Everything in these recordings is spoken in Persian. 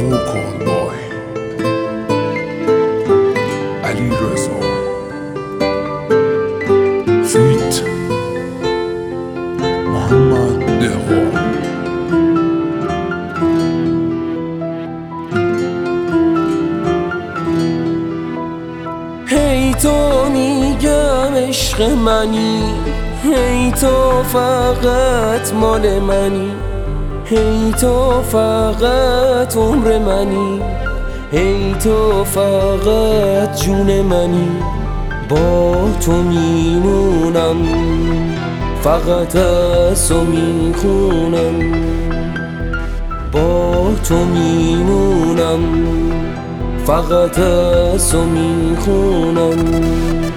vocal boy علی رضا فیت محمد دهقان. هی تو میگم عشق منی، هی تو فقط مال منی، هی تو فقط عمر منی، هی تو فقط جون منی. با تو میمونم، فقط از تو میخونم. با تو میمونم، فقط از تو میخونم.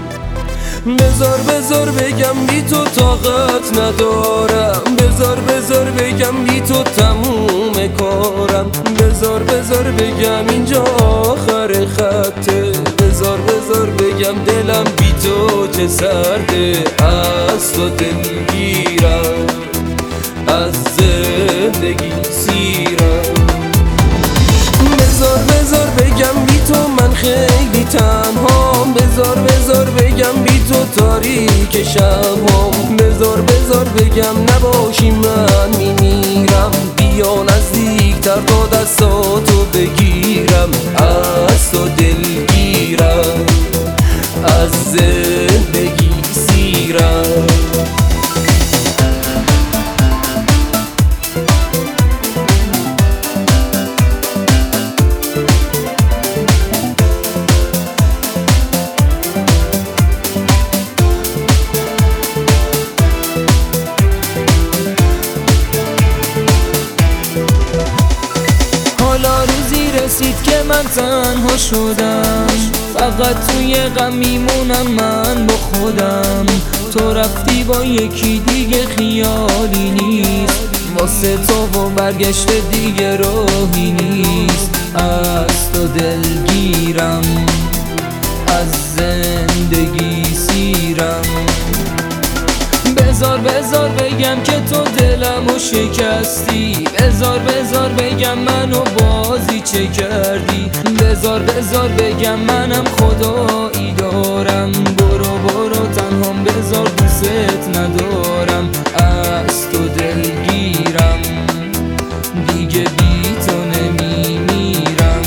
بذار بگم بی تو طاقت ندارم، بذار بگم بی تو تموم کارم. بذار بگم اینجا آخر خطه، بذار بگم دلم بی تو چه سرده. از تو دلگیرم، از زندگی سیرم. بذار بگم بی تو من خیلی تنهام، بذار بگم بی تو تاریک شبام. بذار بگم نباشی من میمیرم. بیا نزدیکتر تا دستاتو بگیرم. از تو دلگیرم، از زندگی سیرم. حالا روزی رسید که من تنها شدم، فقط توی غم میمونم من با خودم. تو رفتی با یکی دیگه خیالی نیست، واسه تو و برگشت دیگه راهی نیست. از تو دلگیرم، از زندگی سیرم. بذار بگم که تو دلمو شکستی، بذار بگم منو بازی چه کردی. بذار بگم منم خدایی دارم. برو تنهام، بذار دوست ندارم. از تو دلگیرم، دیگه بی تو نمیمیرم.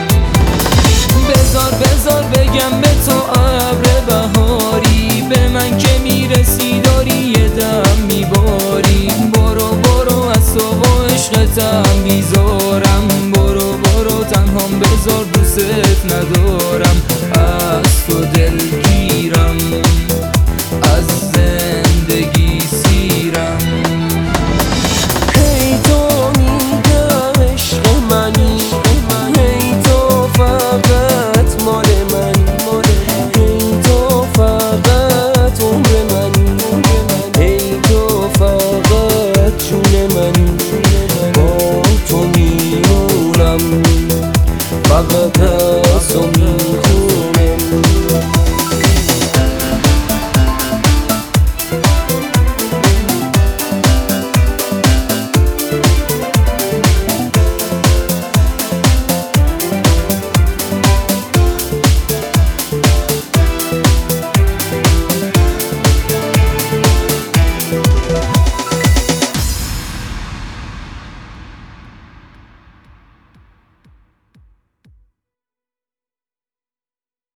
بذار بگم به تو ابر بهاری، به من که میرسی داری یه دم میباری. برو از تو و عشقتم بیزارم. برو تنهام، بذار دوست ندارم. از تو دلگیرم.